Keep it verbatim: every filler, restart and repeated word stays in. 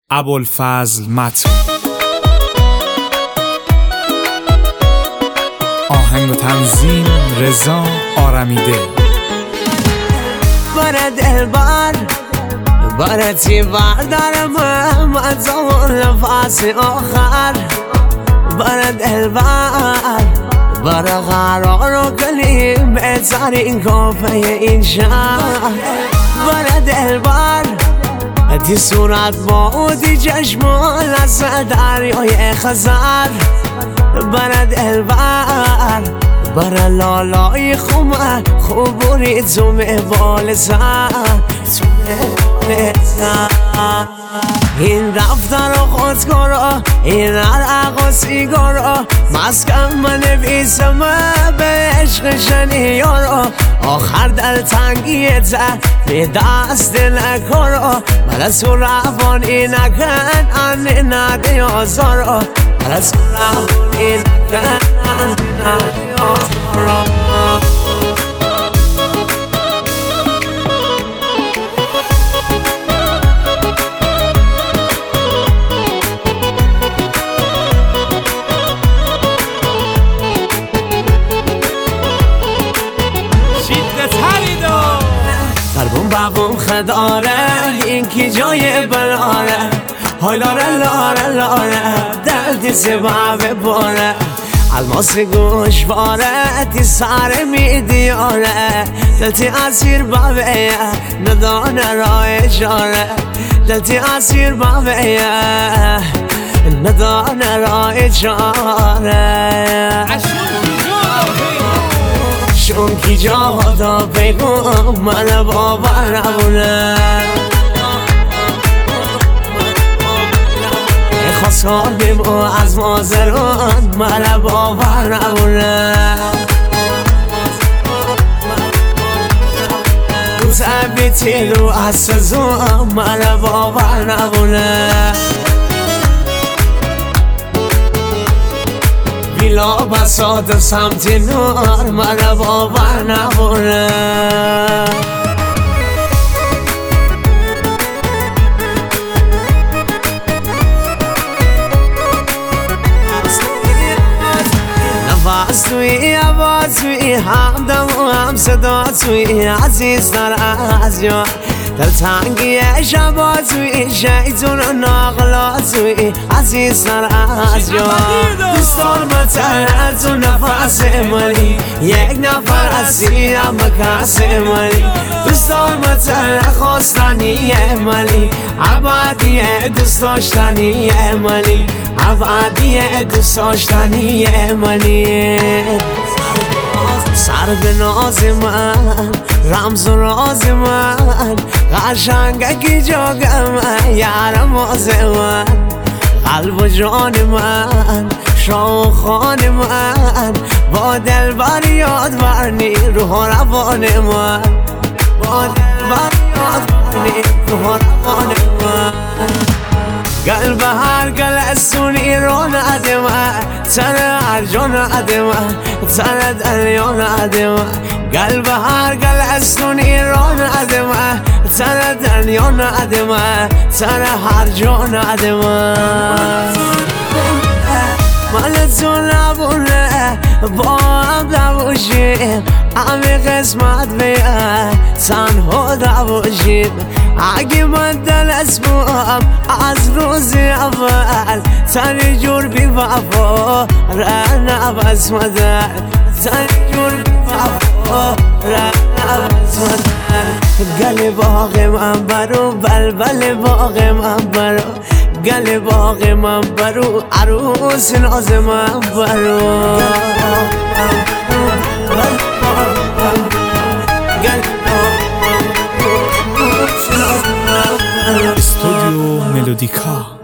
ابوالفضل متن. آهنگ و تنظیم رضا آرمیده. بره دلبر بره تی بردار محمد زمان نفس آخر. بره دلبر بره قرار و کلیم بهترین کافه این شهر. بره دلبر تی صورت بودی چشمان از دریای خزر. بره دلبر بره لالای خومه خوبوری تو مبال سر تو مبال سر. این دفتر و خودکارا این عرق و سیگارا مسکن من نویسم به عشق شنیارا. آخر دلتنگیت به دست نکارا من تو روانی نکن انی نده آزارا. من تو روانی نکن انی نده آزارا. قلبم بابم خداره این کی جای براره. های لاره لاره لاره دلتی سبب باره. الماس گوشواره تی سر میدیاره. دلتی اسیر بابه ندانه را اشاره. دلتی اسیر بابه ندانه را اشاره. چون کی جا دا بگو من باور نبونه. خواستیم از مازران من باور نبونه. تبیتی رو از سزون من باور نبونه. بیلا بساط سمت نور من باور نبونه. نفس توی آواز توی همدم و هم صدا توی عزیز تر از جان. در تنگی شبا توی شیطون و ناغلا توی عزیز تر از جان. دوستان متر از اون نفس منی یک نفر هستی اما کس منی. دوستان متر خواستنی منی عبادی دوست داشتنی منی. عبادی دوست داشتنی منی. سر به ناز من رمز و راز من قشنگکی جاگم یارم آز من. قلب و جان من شاه خان من با دل بر یاد برنی روح روان من. با دل بر یاد برنی روح روان من. قلب هر گلستونی رو ندمه تن هر جا ندمه تن دریا ندمه. قلب هر گلستونی رو ندمه تن دریا ندمه تن هر جا ندمه. من تو نبونه با هم نباشیم همه قسمت بیه تنها نباشیم. اگه من دل اسمم از روز اول تنی جور بی وفا ره نبس مدن. تنی جور بی وفا ره نبس مدن. گل باغ من برو بلبل باغ من برو. گل باغ من برو عروس ناز من برو. استودیو ملودیکا.